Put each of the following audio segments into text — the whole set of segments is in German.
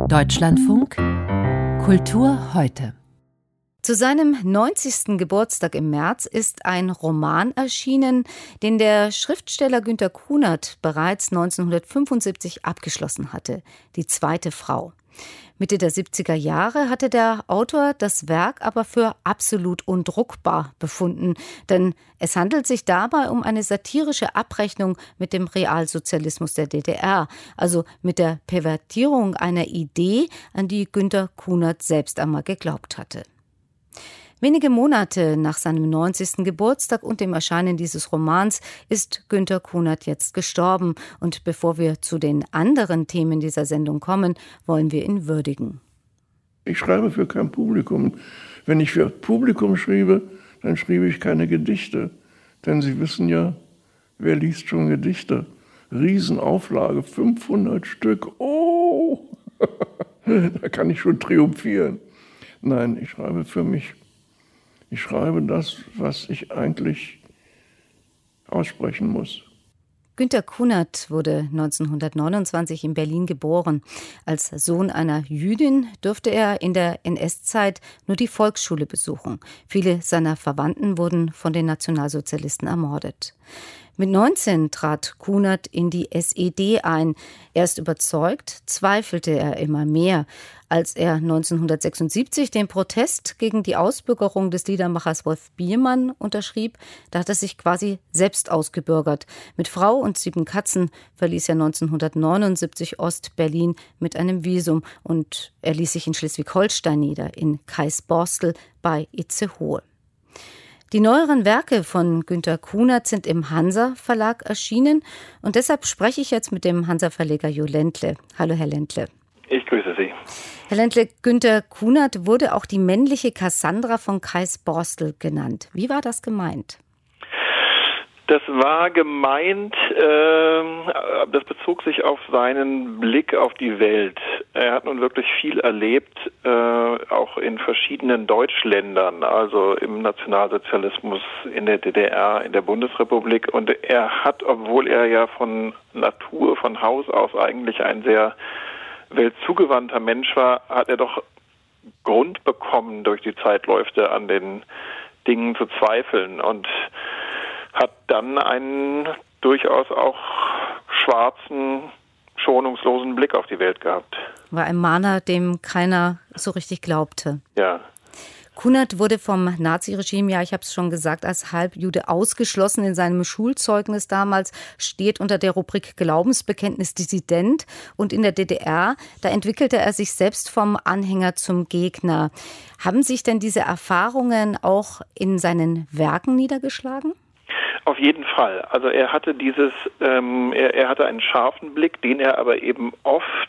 Deutschlandfunk Kultur heute. Zu seinem 90. Geburtstag im März ist ein Roman erschienen, den der Schriftsteller Günter Kunert bereits 1975 abgeschlossen hatte, Die zweite Frau. Mitte der 70er Jahre hatte der Autor das Werk aber für absolut undruckbar befunden, denn es handelt sich dabei um eine satirische Abrechnung mit dem Realsozialismus der DDR, also mit der Pervertierung einer Idee, an die Günter Kunert selbst einmal geglaubt hatte. Wenige Monate nach seinem 90. Geburtstag und dem Erscheinen dieses Romans ist Günter Kunert jetzt gestorben. Und bevor wir zu den anderen Themen dieser Sendung kommen, wollen wir ihn würdigen. Ich schreibe für kein Publikum. Wenn ich für Publikum schriebe, dann schrieb ich keine Gedichte. Denn Sie wissen ja, wer liest schon Gedichte? Riesenauflage, 500 Stück. Oh, da kann ich schon triumphieren. Nein, ich schreibe für mich. Ich schreibe das, was ich eigentlich aussprechen muss. Günter Kunert wurde 1929 in Berlin geboren. Als Sohn einer Jüdin durfte er in der NS-Zeit nur die Volksschule besuchen. Viele seiner Verwandten wurden von den Nationalsozialisten ermordet. Mit 19 trat Kunert in die SED ein. Erst überzeugt, zweifelte er immer mehr. Als er 1976 den Protest gegen die Ausbürgerung des Liedermachers Wolf Biermann unterschrieb, da hat er sich quasi selbst ausgebürgert. Mit Frau und 7 Katzen verließ er 1979 Ost-Berlin mit einem Visum und er ließ sich in Schleswig-Holstein nieder, in Kaisborstel bei Itzehoe. Die neueren Werke von Günter Kunert sind im Hansa-Verlag erschienen und deshalb spreche ich jetzt mit dem Hansa-Verleger Jo Ländle. Hallo, Herr Ländle. Ich grüße Sie. Herr Ländle, Günter Kunert wurde auch die männliche Cassandra von Kaisborstel genannt. Wie war das gemeint? Das war gemeint, das bezog sich auf seinen Blick auf die Welt. Er hat nun wirklich viel erlebt, auch in verschiedenen Deutschländern, also im Nationalsozialismus, in der DDR, in der Bundesrepublik. Und er hat, obwohl er ja von Natur, von Haus aus eigentlich ein sehr weltzugewandter Mensch war, hat er doch Grund bekommen, durch die Zeitläufe an den Dingen zu zweifeln und hat dann einen durchaus auch schwarzen, schonungslosen Blick auf die Welt gehabt. War ein Mahner, dem keiner so richtig glaubte. Ja. Kunert wurde vom Naziregime, ja, ich habe es schon gesagt, als Halbjude ausgeschlossen. In seinem Schulzeugnis damals steht unter der Rubrik Glaubensbekenntnis Dissident. Und in der DDR, da entwickelte er sich selbst vom Anhänger zum Gegner. Haben sich denn diese Erfahrungen auch in seinen Werken niedergeschlagen? Auf jeden Fall. Also er hatte er hatte einen scharfen Blick, den er aber eben oft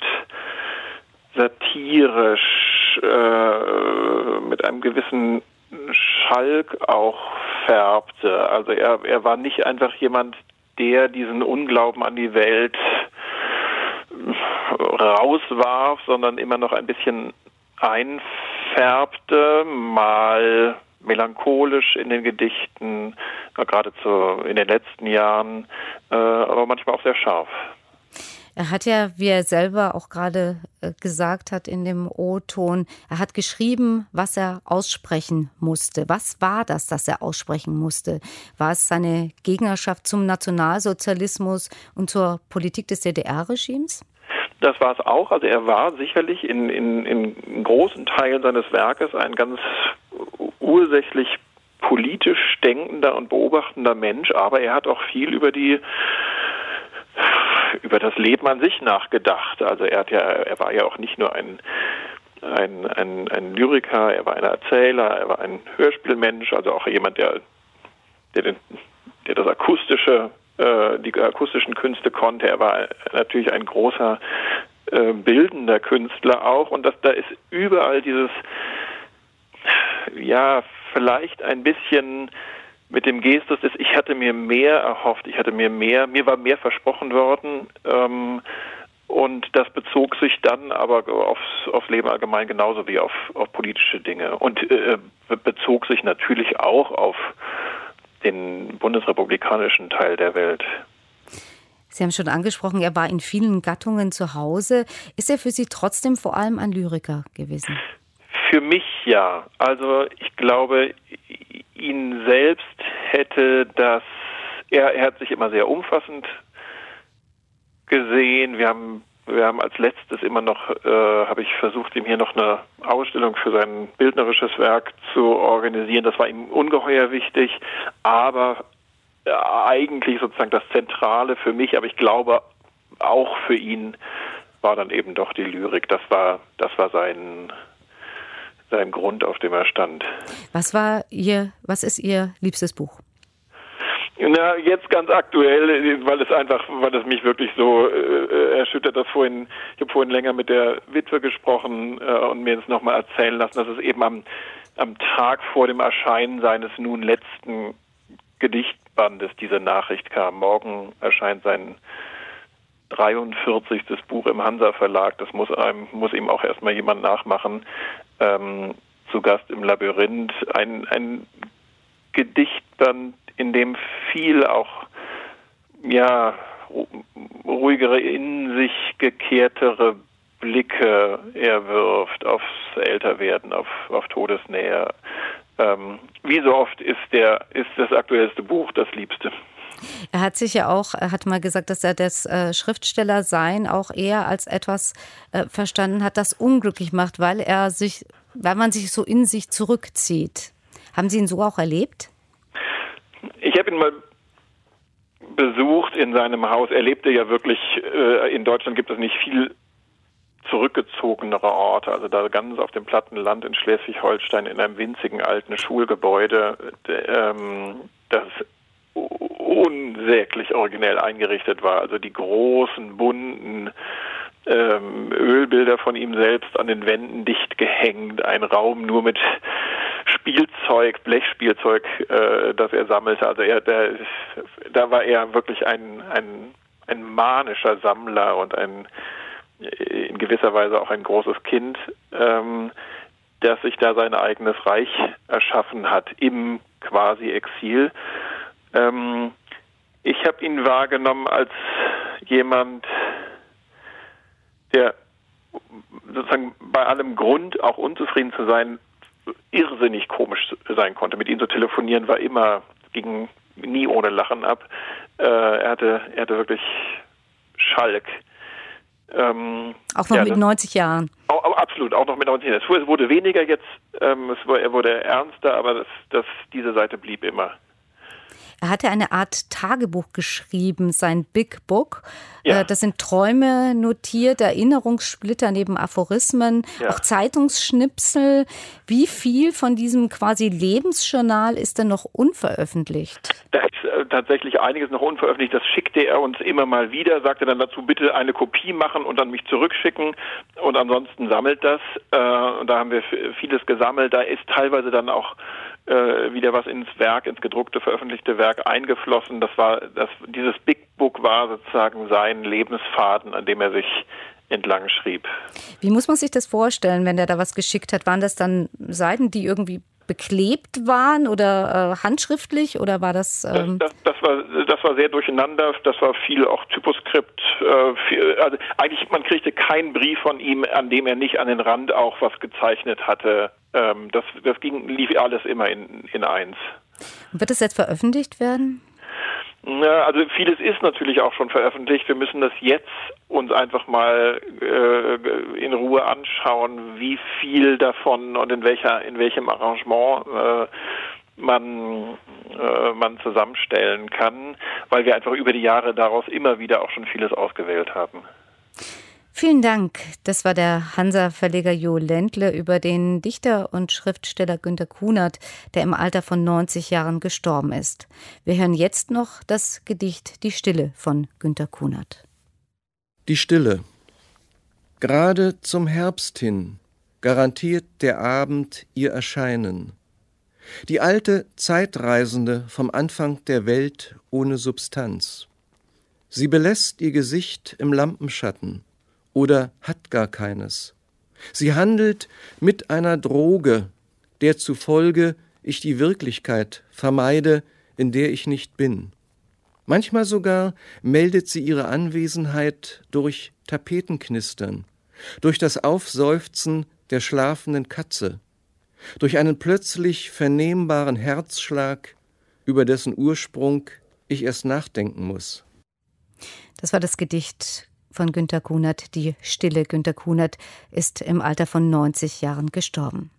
satirisch mit einem gewissen Schalk auch färbte. Also er war nicht einfach jemand, der diesen Unglauben an die Welt rauswarf, sondern immer noch ein bisschen einfärbte, mal melancholisch in den Gedichten, geradezu in den letzten Jahren, aber manchmal auch sehr scharf. Er hat ja, wie er selber auch gerade gesagt hat in dem O-Ton, er hat geschrieben, was er aussprechen musste. Was war das, er aussprechen musste? War es seine Gegnerschaft zum Nationalsozialismus und zur Politik des DDR-Regimes? Das war es auch. Also er war sicherlich in großen Teilen seines Werkes ein ganz ursächlich politisch denkender und beobachtender Mensch, aber er hat auch viel über das Leben an sich nachgedacht. Also er war ja auch nicht nur ein Lyriker, er war ein Erzähler, er war ein Hörspielmensch, also auch jemand, der das die akustischen Künste konnte. Er war natürlich ein großer bildender Künstler auch und da ist überall dieses, ja, vielleicht ein bisschen mit dem Gestus des, ich hatte mir mehr erhofft, mir war mehr versprochen worden, und das bezog sich dann aber aufs Leben allgemein genauso wie auf politische Dinge und bezog sich natürlich auch auf den bundesrepublikanischen Teil der Welt. Sie haben schon angesprochen, er war in vielen Gattungen zu Hause. Ist er für Sie trotzdem vor allem ein Lyriker gewesen? Für mich ja. Also ich glaube, ihn selbst hätte das, er hat sich immer sehr umfassend gesehen. Wir haben als letztes immer noch, habe ich versucht, ihm hier noch eine Ausstellung für sein bildnerisches Werk zu organisieren. Das war ihm ungeheuer wichtig, aber eigentlich sozusagen das Zentrale für mich, aber ich glaube auch für ihn war dann eben doch die Lyrik. Das war sein Grund, auf dem er stand. Was ist Ihr liebstes Buch? Na, jetzt ganz aktuell, weil es mich wirklich so erschüttert, ich habe vorhin länger mit der Witwe gesprochen und mir das nochmal erzählen lassen, dass es eben am Tag vor dem Erscheinen seines nun letzten Gedichtbandes diese Nachricht kam. Morgen erscheint sein 43. Buch im Hansa Verlag. Das muss ihm auch erstmal jemand nachmachen. Zu Gast im Labyrinth. Ein Gedichtband, in dem viel auch ruhigere, in sich gekehrtere Blicke er wirft aufs Älterwerden, auf Todesnähe. Wie so oft ist das aktuellste Buch das Liebste. Er hat mal gesagt, dass er das Schriftstellersein auch eher als etwas verstanden hat, das unglücklich macht, weil man sich so in sich zurückzieht. Haben Sie ihn so auch erlebt? Ich habe ihn mal besucht in seinem Haus. Er lebte ja wirklich, in Deutschland gibt es nicht viel zurückgezogenere Orte, also da ganz auf dem platten Land in Schleswig-Holstein in einem winzigen alten Schulgebäude, das unsäglich originell eingerichtet war. Also die großen, bunten Ölbilder von ihm selbst an den Wänden dicht gehängt, ein Raum nur mit Spielzeug, Blechspielzeug, das er sammelte. Also da war er wirklich ein manischer Sammler und in gewisser Weise auch ein großes Kind, das sich da sein eigenes Reich erschaffen hat im quasi Exil. Ich habe ihn wahrgenommen als jemand, der sozusagen bei allem Grund, auch unzufrieden zu sein, irrsinnig komisch sein konnte. Mit ihm zu telefonieren ging nie ohne Lachen ab. Er hatte wirklich Schalk. Auch noch mit 90 Jahren. Absolut, auch noch mit 90 Jahren. Es wurde weniger jetzt, er wurde ernster, aber diese Seite blieb immer. Er hatte eine Art Tagebuch geschrieben, sein Big Book. Ja. Das sind Träume notiert, Erinnerungssplitter neben Aphorismen, auch Zeitungsschnipsel. Wie viel von diesem quasi Lebensjournal ist denn noch unveröffentlicht? Da ist tatsächlich einiges noch unveröffentlicht. Das schickte er uns immer mal wieder, sagte dann dazu, bitte eine Kopie machen und dann mich zurückschicken. Und ansonsten sammelt das. Und da haben wir vieles gesammelt. Da ist teilweise dann auch wieder was ins gedruckte, veröffentlichte Werk eingeflossen. Dieses Big Book war sozusagen sein Lebensfaden, an dem er sich entlang schrieb. Wie muss man sich das vorstellen, wenn der da was geschickt hat? Waren das dann Seiten, die irgendwie beklebt waren oder handschriftlich oder war das? Das war sehr durcheinander. Das war viel auch Typoskript. Also eigentlich man kriegte keinen Brief von ihm, an dem er nicht an den Rand auch was gezeichnet hatte. Das lief alles immer in eins. Wird es jetzt veröffentlicht werden? Ja, also vieles ist natürlich auch schon veröffentlicht. Wir müssen das jetzt uns einfach mal in Ruhe anschauen, wie viel davon und in welchem Arrangement man zusammenstellen kann, weil wir einfach über die Jahre daraus immer wieder auch schon vieles ausgewählt haben. Vielen Dank. Das war der Hansa-Verleger Jo Ländle über den Dichter und Schriftsteller Günter Kunert, der im Alter von 90 Jahren gestorben ist. Wir hören jetzt noch das Gedicht Die Stille von Günter Kunert. Die Stille. Gerade zum Herbst hin garantiert der Abend ihr Erscheinen. Die alte Zeitreisende vom Anfang der Welt ohne Substanz. Sie belässt ihr Gesicht im Lampenschatten oder hat gar keines. Sie handelt mit einer Droge, der zufolge ich die Wirklichkeit vermeide, in der ich nicht bin. Manchmal sogar meldet sie ihre Anwesenheit durch Tapetenknistern, durch das Aufseufzen der schlafenden Katze, durch einen plötzlich vernehmbaren Herzschlag, über dessen Ursprung ich erst nachdenken muss. Das war das Gedicht von Günter Kunert, Die Stille. Günter Kunert ist im Alter von 90 Jahren gestorben.